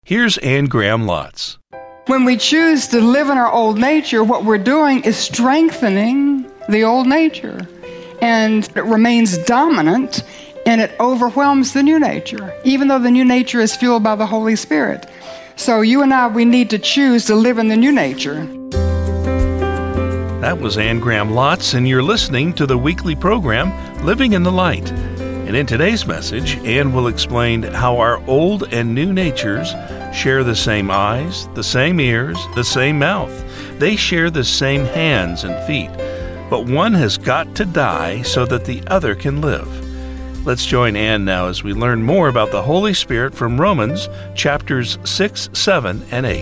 Here's Ann Graham Lotz. When we choose to live in our old nature, what we're doing is strengthening the old nature. And it remains dominant, and it overwhelms the new nature, even though the new nature is fueled by the Holy Spirit. So you and I, we need to choose to live in the new nature. That was Ann Graham Lotz, and you're listening to the weekly program, Living in the Light. And in today's message, Ann will explain how our old and new natures share the same eyes, the same ears, the same mouth. They share the same hands and feet. But one has got to die so that the other can live. Let's join Ann now as we learn more about the Holy Spirit from Romans chapters 6, 7, and 8.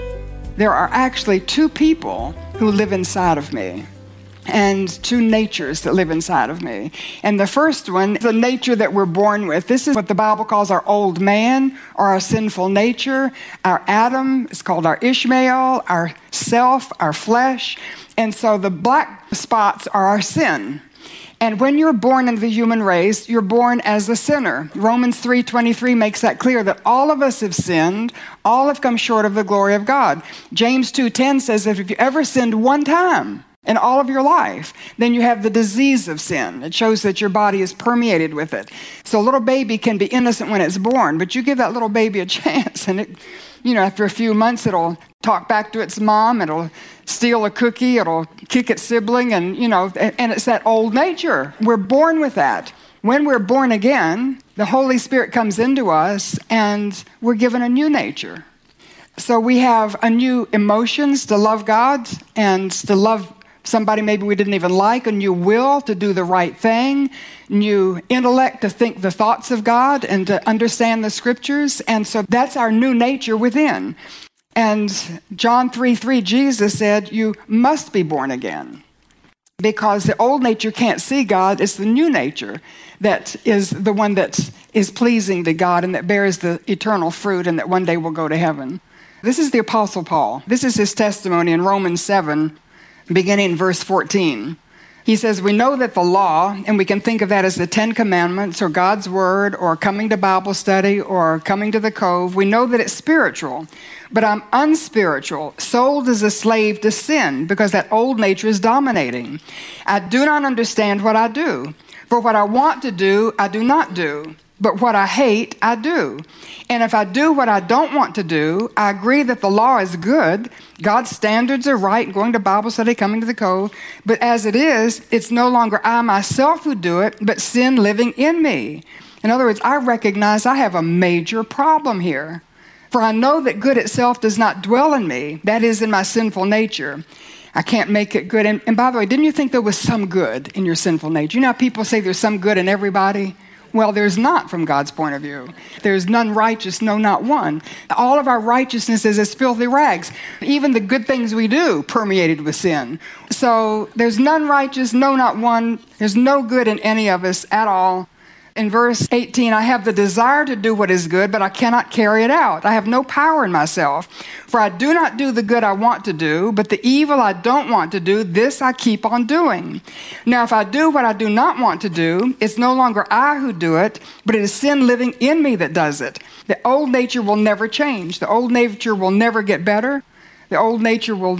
There are actually two people who live inside of me, and two natures that live inside of me. And the first one, the nature that we're born with. This is what the Bible calls our old man, or our sinful nature. Our Adam is called our Ishmael, our self, our flesh. And so the black spots are our sin. And when you're born into the human race, you're born as a sinner. Romans 3:23 makes that clear, that all of us have sinned, all have come short of the glory of God. James 2:10 says that if you ever sinned one time in all of your life, then you have the disease of sin. It shows that your body is permeated with it. So a little baby can be innocent when it's born, but you give that little baby a chance, and it, after a few months, it'll talk back to its mom, it'll steal a cookie, it'll kick its sibling, and it's that old nature. We're born with that. When we're born again, the Holy Spirit comes into us, and we're given a new nature. So we have a new emotions to love God and to love somebody maybe we didn't even like, a new will to do the right thing, new intellect to think the thoughts of God and to understand the scriptures. And so that's our new nature within. And John 3:3, Jesus said, you must be born again. Because the old nature can't see God. It's the new nature that is the one that is pleasing to God and that bears the eternal fruit and that one day will go to heaven. This is the Apostle Paul. This is his testimony in Romans 7, beginning in verse 14. He says, we know that the law, and we can think of that as the 10 Commandments or God's Word or coming to Bible study or coming to the Cove. We know that it's spiritual, but I'm unspiritual, sold as a slave to sin because that old nature is dominating. I do not understand what I do. For what I want to do, I do not do. But what I hate, I do. And if I do what I don't want to do, I agree that the law is good. God's standards are right, going to Bible study, coming to the Cove. But as it is, it's no longer I myself who do it, but sin living in me. In other words, I recognize I have a major problem here. For I know that good itself does not dwell in me, that is, in my sinful nature. I can't make it good. And by the way, didn't you think there was some good in your sinful nature? You know how people say there's some good in everybody? Well, there's not from God's point of view. There's none righteous, no, not one. All of our righteousness is as filthy rags. Even the good things we do permeated with sin. So there's none righteous, no, not one. There's no good in any of us at all. In verse 18, I have the desire to do what is good, but I cannot carry it out. I have no power in myself. For I do not do the good I want to do, but the evil I don't want to do, this I keep on doing. Now, if I do what I do not want to do, it's no longer I who do it, but it is sin living in me that does it. The old nature will never change. The old nature will never get better. The old nature will,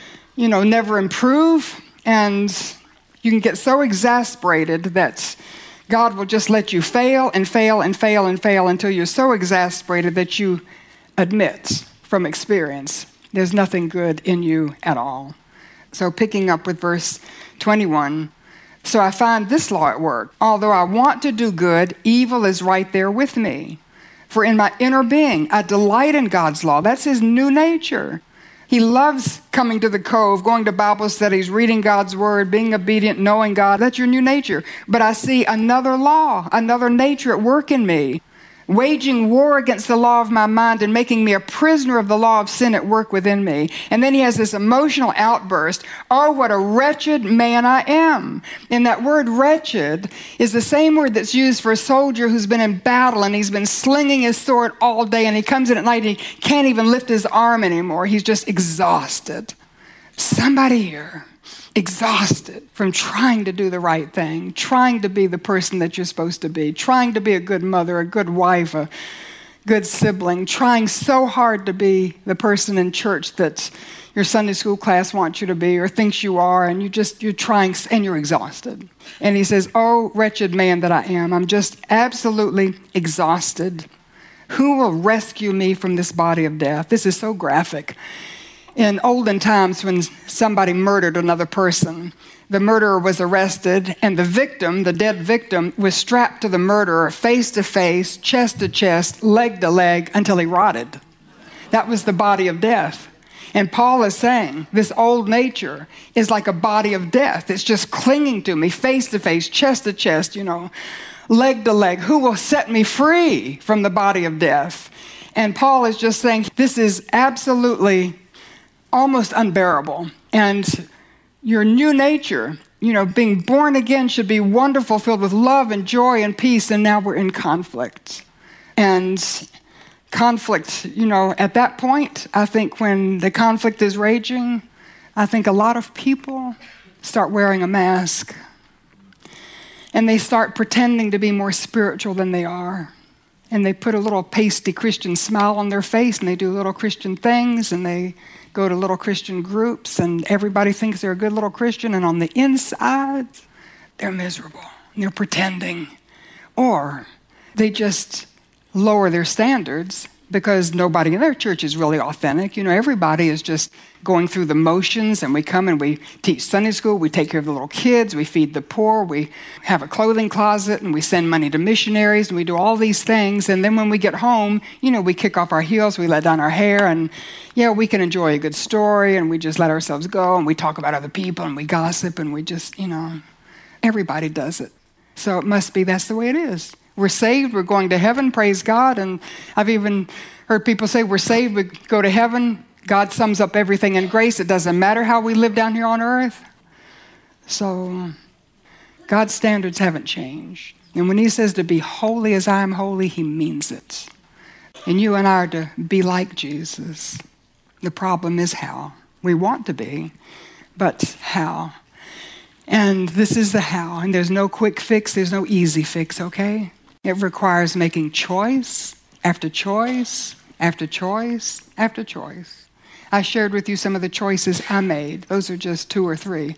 never improve. And you can get so exasperated that God will just let you fail and fail and fail and fail until you're so exasperated that you admit from experience there's nothing good in you at all. So picking up with verse 21, so I find this law at work. Although I want to do good, evil is right there with me. For in my inner being, I delight in God's law. That's his new nature. He loves coming to the Cove, going to Bible studies, reading God's Word, being obedient, knowing God. That's your new nature. But I see another law, another nature at work in me, waging war against the law of my mind and making me a prisoner of the law of sin at work within me. And then he has this emotional outburst. Oh, what a wretched man I am. And that word wretched is the same word that's used for a soldier who's been in battle and he's been slinging his sword all day and he comes in at night and he can't even lift his arm anymore. He's just exhausted. Somebody here, exhausted from trying to do the right thing, trying to be the person that you're supposed to be, trying to be a good mother, a good wife, a good sibling, trying so hard to be the person in church that your Sunday school class wants you to be or thinks you are, and you're trying and you're exhausted. And he says, "Oh, wretched man that I am, I'm just absolutely exhausted. Who will rescue me from this body of death?" This is so graphic. In olden times when somebody murdered another person, the murderer was arrested, and the victim, the dead victim, was strapped to the murderer face to face, chest to chest, leg to leg, until he rotted. That was the body of death. And Paul is saying this old nature is like a body of death. It's just clinging to me, face to face, chest to chest, leg to leg. Who will set me free from the body of death? And Paul is just saying this is absolutely almost unbearable. And your new nature, being born again should be wonderful, filled with love and joy and peace, and now we're in conflict. And conflict, at that point, I think when the conflict is raging, I think a lot of people start wearing a mask. And they start pretending to be more spiritual than they are. And they put a little pasty Christian smile on their face, and they do little Christian things, and they go to little Christian groups, and everybody thinks they're a good little Christian, and on the inside, they're miserable. And they're pretending. Or they just lower their standards because nobody in their church is really authentic. Everybody is just going through the motions, and we come and we teach Sunday school, we take care of the little kids, we feed the poor, we have a clothing closet, and we send money to missionaries, and we do all these things. And then when we get home, we kick off our heels, we let down our hair, and we can enjoy a good story, and we just let ourselves go, and we talk about other people, and we gossip, and we just, everybody does it. So it must be that's the way it is. We're saved, we're going to heaven, praise God. And I've even heard people say we're saved, we go to heaven. God sums up everything in grace. It doesn't matter how we live down here on earth. So God's standards haven't changed. And when he says to be holy as I am holy, he means it. And you and I are to be like Jesus. The problem is how. We want to be, but how? And this is the how. And there's no quick fix. There's no easy fix, okay? It requires making choice after choice after choice after choice. I shared with you some of the choices I made. Those are just 2 or 3.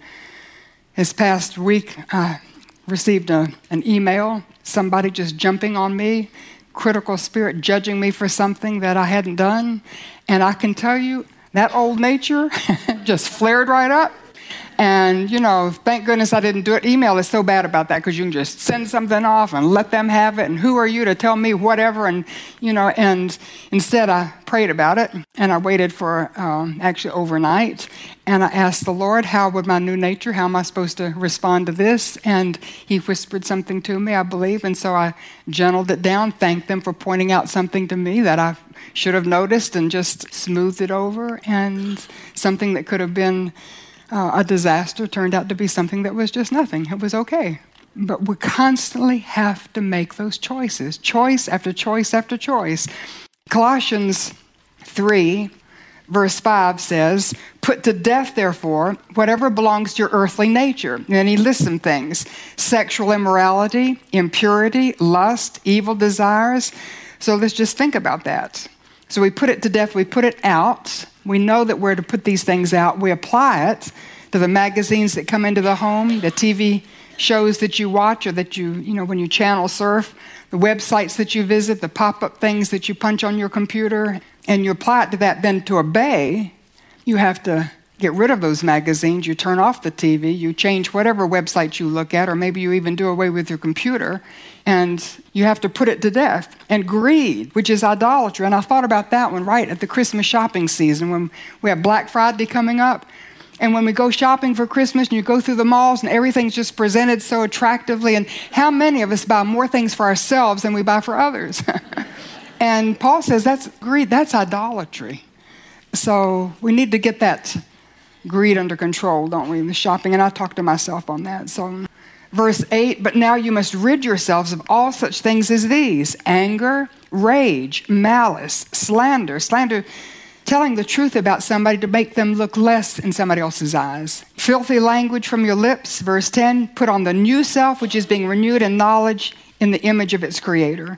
This past week, I received an email, somebody just jumping on me, critical spirit judging me for something that I hadn't done. And I can tell you, that old nature just flared right up. And, thank goodness I didn't do it. Email is so bad about that because you can just send something off and let them have it. And who are you to tell me whatever? And, and instead I prayed about it. And I waited for actually overnight. And I asked the Lord, how would my new nature, how am I supposed to respond to this? And he whispered something to me, I believe. And so I gentled it down, thanked them for pointing out something to me that I should have noticed and just smoothed it over. And something that could have been a disaster turned out to be something that was just nothing. It was okay. But we constantly have to make those choices, choice after choice after choice. Colossians 3, verse 5 says, "Put to death, therefore, whatever belongs to your earthly nature." And then he lists some things: sexual immorality, impurity, lust, evil desires. So let's just think about that. So we put it to death, we put it out. We know that we're to put these things out. We apply it to the magazines that come into the home, the TV shows that you watch, or that when you channel surf, the websites that you visit, the pop-up things that you punch on your computer, and you apply it to that. Then to obey, you have to get rid of those magazines. You turn off the TV, you change whatever website you look at, or maybe you even do away with your computer, and you have to put it to death. And greed, which is idolatry. And I thought about that one right at the Christmas shopping season when we have Black Friday coming up. And when we go shopping for Christmas and you go through the malls and everything's just presented so attractively, and how many of us buy more things for ourselves than we buy for others? And Paul says that's greed, that's idolatry. So we need to get that greed under control, don't we, in the shopping? And I talk to myself on that. So verse 8, "But now you must rid yourselves of all such things as these: anger, rage, malice, slander, telling the truth about somebody to make them look less in somebody else's eyes. Filthy language from your lips." Verse 10, "Put on the new self, which is being renewed in knowledge in the image of its creator."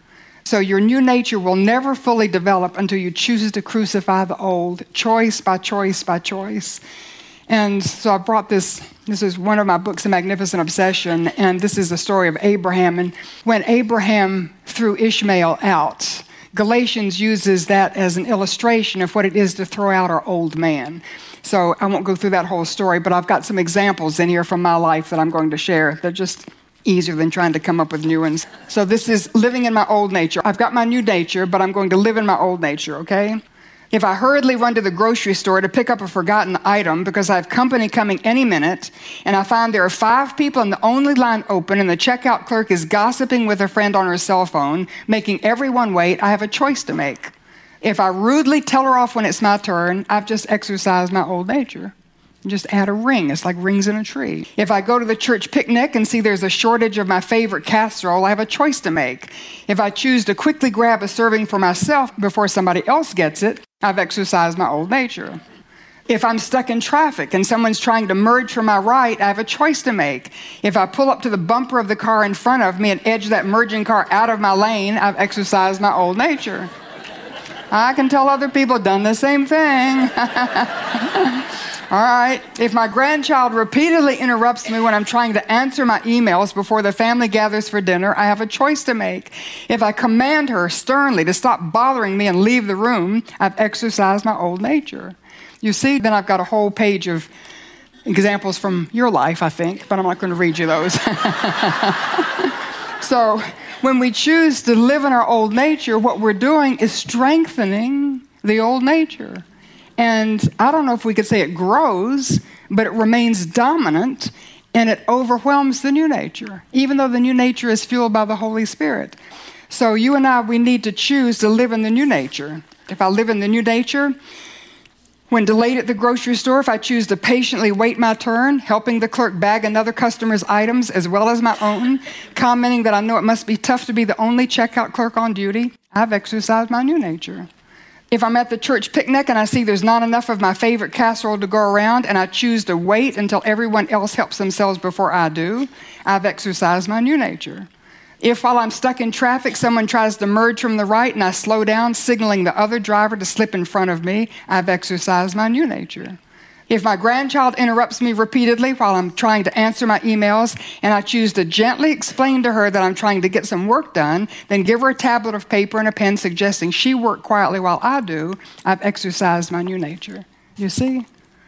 So your new nature will never fully develop until you choose to crucify the old, choice by choice by choice. And so I brought this is one of my books, A Magnificent Obsession, and this is the story of Abraham. And when Abraham threw Ishmael out, Galatians uses that as an illustration of what it is to throw out our old man. So I won't go through that whole story, but I've got some examples in here from my life that I'm going to share. They're just easier than trying to come up with new ones. So this is living in my old nature. I've got my new nature, but I'm going to live in my old nature, okay? If I hurriedly run to the grocery store to pick up a forgotten item because I have company coming any minute, and I find there are 5 people in the only line open and the checkout clerk is gossiping with a friend on her cell phone, making everyone wait, I have a choice to make. If I rudely tell her off when it's my turn, I've just exercised my old nature. Just add a ring. It's like rings in a tree. If I go to the church picnic and see there's a shortage of my favorite casserole, I have a choice to make. If I choose to quickly grab a serving for myself before somebody else gets it, I've exercised my old nature. If I'm stuck in traffic and someone's trying to merge from my right, I have a choice to make. If I pull up to the bumper of the car in front of me and edge that merging car out of my lane, I've exercised my old nature. I can tell other people have done the same thing. All right, if my grandchild repeatedly interrupts me when I'm trying to answer my emails before the family gathers for dinner, I have a choice to make. If I command her sternly to stop bothering me and leave the room, I've exercised my old nature. You see, then I've got a whole page of examples from your life, I think, but I'm not going to read you those. So when we choose to live in our old nature, what we're doing is strengthening the old nature. And I don't know if we could say it grows, but it remains dominant and it overwhelms the new nature, even though the new nature is fueled by the Holy Spirit. So you and I, we need to choose to live in the new nature. If I live in the new nature, when delayed at the grocery store, if I choose to patiently wait my turn, helping the clerk bag another customer's items as well as my own, commenting that I know it must be tough to be the only checkout clerk on duty, I've exercised my new nature. If I'm at the church picnic and I see there's not enough of my favorite casserole to go around and I choose to wait until everyone else helps themselves before I do, I've exercised my new nature. If while I'm stuck in traffic, someone tries to merge from the right and I slow down, signaling the other driver to slip in front of me, I've exercised my new nature. If my grandchild interrupts me repeatedly while I'm trying to answer my emails and I choose to gently explain to her that I'm trying to get some work done, then give her a tablet of paper and a pen suggesting she work quietly while I do, I've exercised my new nature. You see?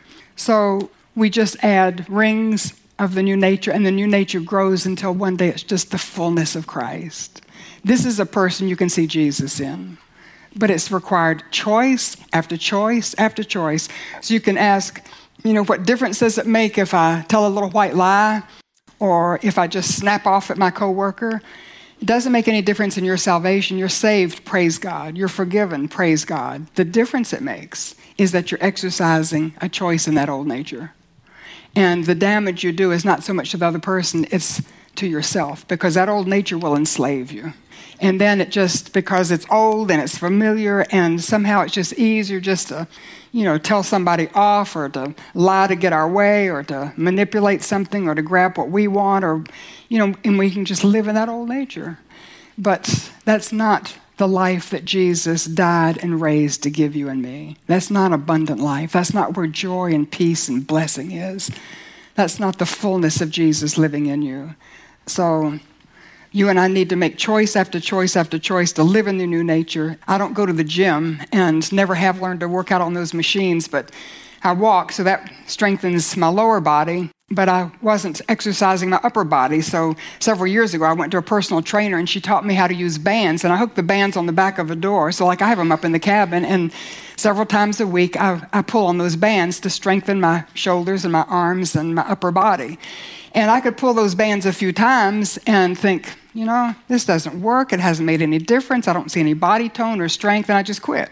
So we just add rings of the new nature, and the new nature grows until one day it's just the fullness of Christ. This is a person you can see Jesus in. But it's required choice after choice after choice. So you can ask, what difference does it make if I tell a little white lie or if I just snap off at my coworker? It doesn't make any difference in your salvation. You're saved, praise God. You're forgiven, praise God. The difference it makes is that you're exercising a choice in that old nature. And the damage you do is not so much to the other person, it's to yourself, because that old nature will enslave you. And then it just, because it's old and it's familiar and somehow it's just easier just to, tell somebody off or to lie to get our way or to manipulate something or to grab what we want or, and we can just live in that old nature. But that's not the life that Jesus died and raised to give you and me. That's not abundant life. That's not where joy and peace and blessing is. That's not the fullness of Jesus living in you. So you and I need to make choice after choice after choice to live in the new nature. I don't go to the gym and never have learned to work out on those machines, but I walk, so that strengthens my lower body. But I wasn't exercising my upper body, so several years ago I went to a personal trainer and she taught me how to use bands, and I hooked the bands on the back of a door, so I have them up in the cabin, and several times a week I pull on those bands to strengthen my shoulders and my arms and my upper body. And I could pull those bands a few times and think, this doesn't work, it hasn't made any difference, I don't see any body tone or strength, and I just quit.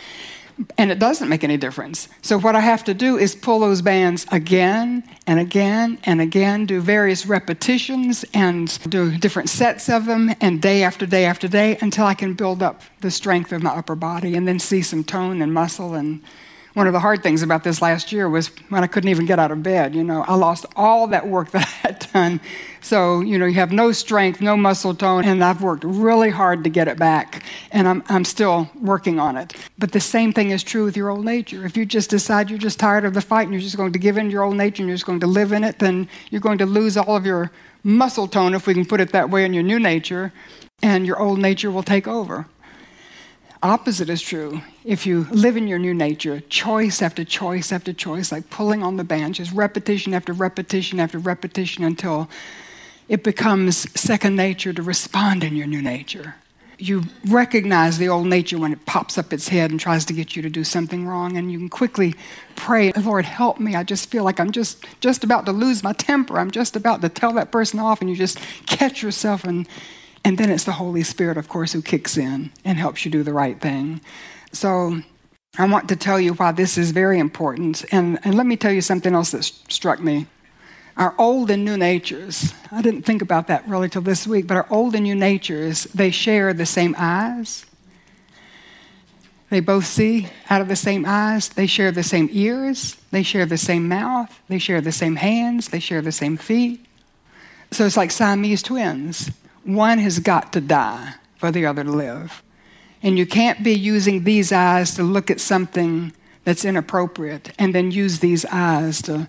And it doesn't make any difference. So what I have to do is pull those bands again and again and again, do various repetitions and do different sets of them, and day after day after day until I can build up the strength of my upper body and then see some tone and muscle. And one of the hard things about this last year was when I couldn't even get out of bed. I lost all that work that I had done. So, you have no strength, no muscle tone, and I've worked really hard to get it back, and I'm still working on it. But the same thing is true with your old nature. If you just decide you're just tired of the fight and you're just going to give in to your old nature and you're just going to live in it, then you're going to lose all of your muscle tone, if we can put it that way, in your new nature, and your old nature will take over. Opposite is true. If you live in your new nature, choice after choice after choice, like pulling on the band, just repetition after repetition after repetition until it becomes second nature to respond in your new nature. You recognize the old nature when it pops up its head and tries to get you to do something wrong, and you can quickly pray, Lord, help me. I just feel like I'm just about to lose my temper. I'm just about to tell that person off, and you just catch yourself, and then it's the Holy Spirit, of course, who kicks in and helps you do the right thing. So I want to tell you why this is very important. And let me tell you something else that struck me. Our old and new natures, I didn't think about that really till this week, but our old and new natures, they share the same eyes. They both see out of the same eyes. They share the same ears. They share the same mouth. They share the same hands. They share the same feet. So it's like Siamese twins. One has got to die for the other to live. And you can't be using these eyes to look at something that's inappropriate and then use these eyes to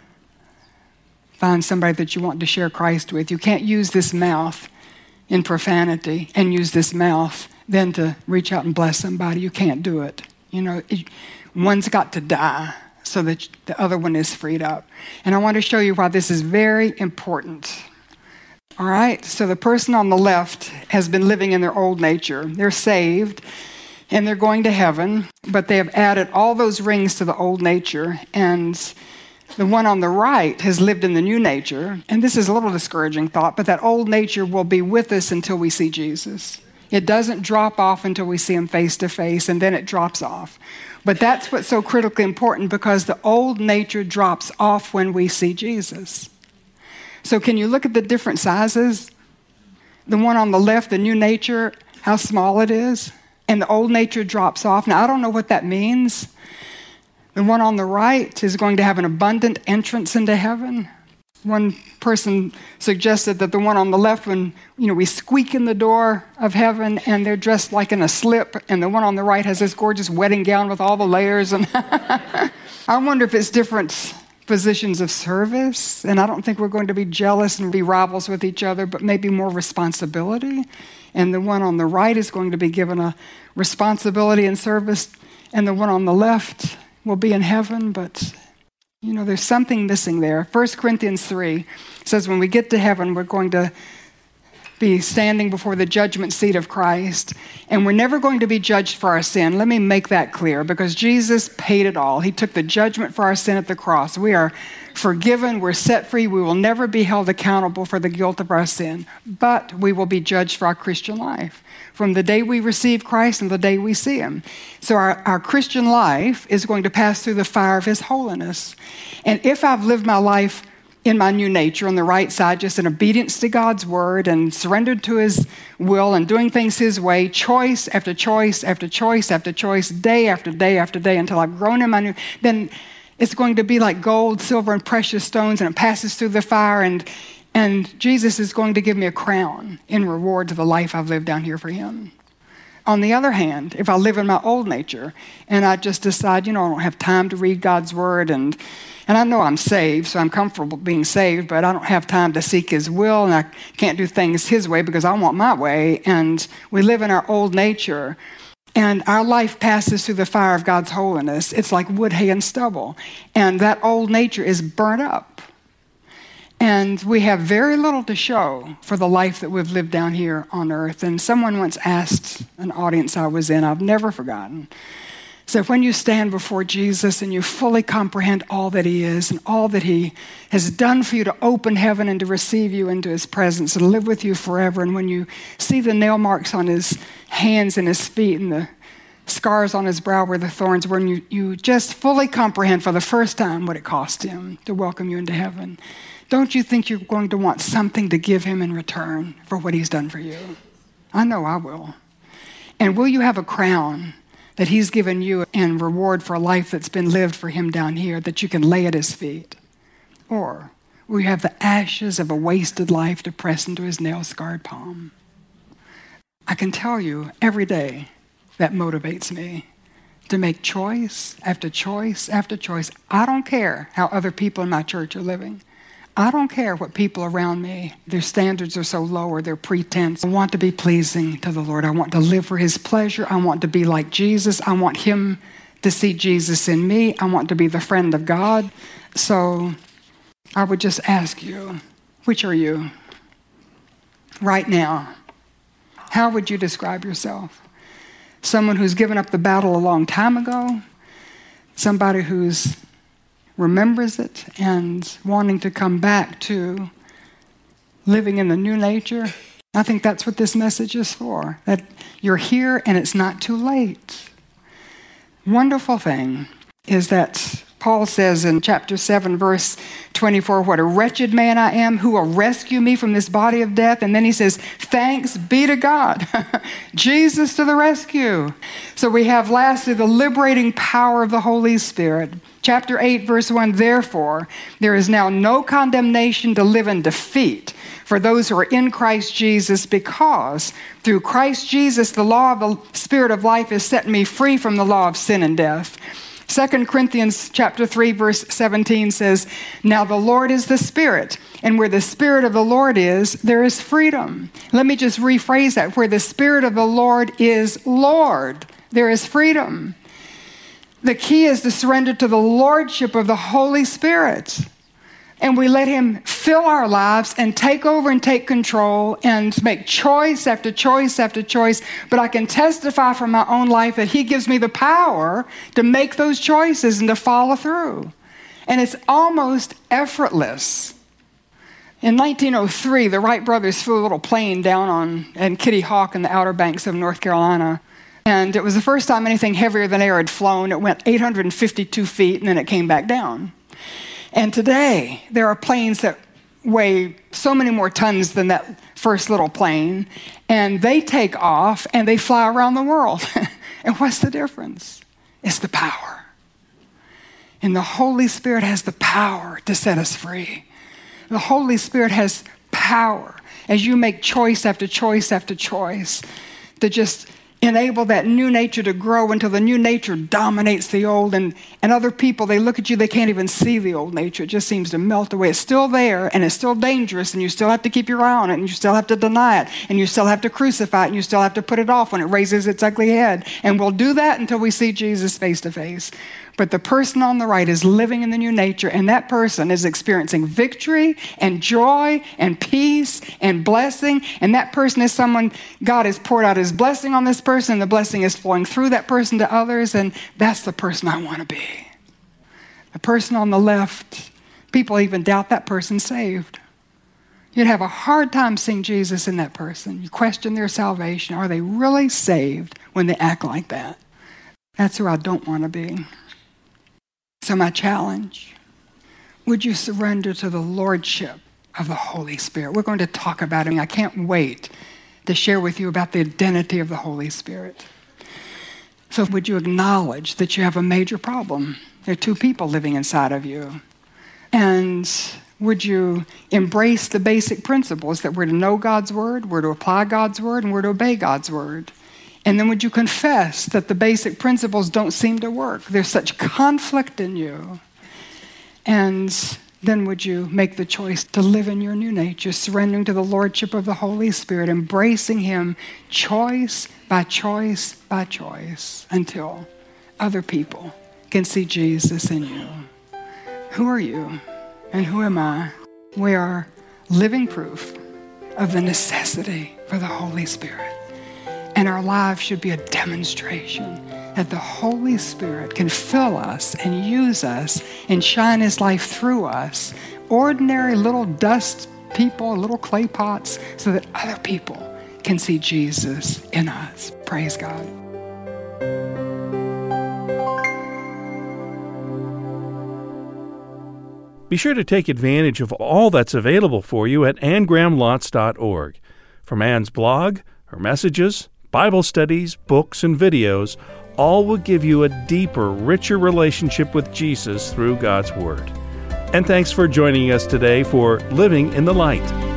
find somebody that you want to share Christ with. You can't use this mouth in profanity and use this mouth then to reach out and bless somebody. You can't do it. One's got to die so that the other one is freed up. And I want to show you why this is very important. All right, so the person on the left has been living in their old nature. They're saved, and they're going to heaven, but they have added all those rings to the old nature, and the one on the right has lived in the new nature. And this is a little discouraging thought, but that old nature will be with us until we see Jesus. It doesn't drop off until we see him face to face, and then it drops off. But that's what's so critically important, because the old nature drops off when we see Jesus. So can you look at the different sizes? The one on the left, the new nature, how small it is, and the old nature drops off. Now, I don't know what that means. The one on the right is going to have an abundant entrance into heaven. One person suggested that the one on the left, when we squeak in the door of heaven and they're dressed like in a slip, and the one on the right has this gorgeous wedding gown with all the layers. And I wonder if it's different positions of service, and I don't think we're going to be jealous and be rivals with each other, but maybe more responsibility. And the one on the right is going to be given a responsibility and service, and the one on the left will be in heaven, but there's something missing there. 1 Corinthians 3 says when we get to heaven, we're going to be standing before the judgment seat of Christ, and we're never going to be judged for our sin. Let me make that clear, because Jesus paid it all. He took the judgment for our sin at the cross. We are forgiven. We're set free. We will never be held accountable for the guilt of our sin, but we will be judged for our Christian life from the day we receive Christ and the day we see him. So our Christian life is going to pass through the fire of his holiness. And if I've lived my life in my new nature on the right side, just in obedience to God's word and surrendered to his will and doing things his way, choice after choice after choice after choice, day after day after day, until I've grown in my new, then it's going to be like gold, silver, and precious stones, and it passes through the fire, and Jesus is going to give me a crown in reward to the life I've lived down here for him. On the other hand, if I live in my old nature and I just decide, I don't have time to read God's word, and I know I'm saved, so I'm comfortable being saved, but I don't have time to seek his will, and I can't do things his way because I want my way, and we live in our old nature, and our life passes through the fire of God's holiness. It's like wood, hay, and stubble, and that old nature is burnt up. And we have very little to show for the life that we've lived down here on earth. And someone once asked an audience I was in, I've never forgotten. So when you stand before Jesus and you fully comprehend all that he is and all that he has done for you to open heaven and to receive you into his presence and live with you forever, and when you see the nail marks on his hands and his feet and the scars on his brow where the thorns were, and you just fully comprehend for the first time what it cost him to welcome you into heaven, don't you think you're going to want something to give him in return for what he's done for you? I know I will. And will you have a crown that he's given you in reward for a life that's been lived for him down here that you can lay at his feet? Or We have the ashes of a wasted life to press into his nail-scarred palm. I can tell you every day that motivates me to make choice after choice after choice. I don't care how other people in my church are living. I don't care what people around me, their standards are so low or their pretense. I want to be pleasing to the Lord. I want to live for his pleasure. I want to be like Jesus. I want him to see Jesus in me. I want to be the friend of God. So I would just ask you, which are you? Right now, how would you describe yourself? Someone who's given up the battle a long time ago? Somebody who's remembers it and wanting to come back to living in the new nature? I think that's what this message is for, that you're here and it's not too late. Wonderful thing is that Paul says in chapter 7, verse 24, what a wretched man I am, who will rescue me from this body of death? And then he says, thanks be to God. Jesus to the rescue. So we have lastly the liberating power of the Holy Spirit. Chapter 8, verse 1, therefore, there is now no condemnation to live in defeat for those who are in Christ Jesus, because through Christ Jesus, the law of the Spirit of life has set me free from the law of sin and death. 2 Corinthians chapter 3, verse 17 says, now the Lord is the Spirit, and where the Spirit of the Lord is, there is freedom. Let me just rephrase that. Where the Spirit of the Lord is Lord, there is freedom. The key is to surrender to the lordship of the Holy Spirit. And we let him fill our lives and take over and take control and make choice after choice after choice. But I can testify from my own life that he gives me the power to make those choices and to follow through. And it's almost effortless. In 1903, the Wright brothers flew a little plane down in Kitty Hawk in the Outer Banks of North Carolina. And it was the first time anything heavier than air had flown. It went 852 feet and then it came back down. And today, there are planes that weigh so many more tons than that first little plane, and they take off and they fly around the world. And what's the difference? It's the power. And the Holy Spirit has the power to set us free. The Holy Spirit has power as you make choice after choice after choice to just enable that new nature to grow until the new nature dominates the old. And other people, they look at you, they can't even see the old nature. It just seems to melt away. It's still there, and it's still dangerous, and you still have to keep your eye on it, and you still have to deny it, and you still have to crucify it, and you still have to put it off when it raises its ugly head. And we'll do that until we see Jesus face to face. But the person on the right is living in the new nature, and that person is experiencing victory and joy and peace and blessing. And that person is someone, God has poured out his blessing on this person, and the blessing is flowing through that person to others, and that's the person I want to be. The person on the left, people even doubt that person's saved. You'd have a hard time seeing Jesus in that person. You question their salvation. Are they really saved when they act like that? That's who I don't want to be. So my challenge, would you surrender to the lordship of the Holy Spirit? We're going to talk about it. I can't wait to share with you about the identity of the Holy Spirit. So would you acknowledge that you have a major problem? There are two people living inside of you. And would you embrace the basic principles that we're to know God's word, we're to apply God's word, and we're to obey God's word? And then would you confess that the basic principles don't seem to work? There's such conflict in you. And then would you make the choice to live in your new nature, surrendering to the lordship of the Holy Spirit, embracing him choice by choice by choice until other people can see Jesus in you. Who are you and who am I? We are living proof of the necessity for the Holy Spirit. And our lives should be a demonstration that the Holy Spirit can fill us and use us and shine his life through us, ordinary little dust people, little clay pots, so that other people can see Jesus in us. Praise God. Be sure to take advantage of all that's available for you at AnnGrahamLotz.org. From Ann's blog, her messages, Bible studies, books, and videos, all will give you a deeper, richer relationship with Jesus through God's Word. And thanks for joining us today for Living in the Light.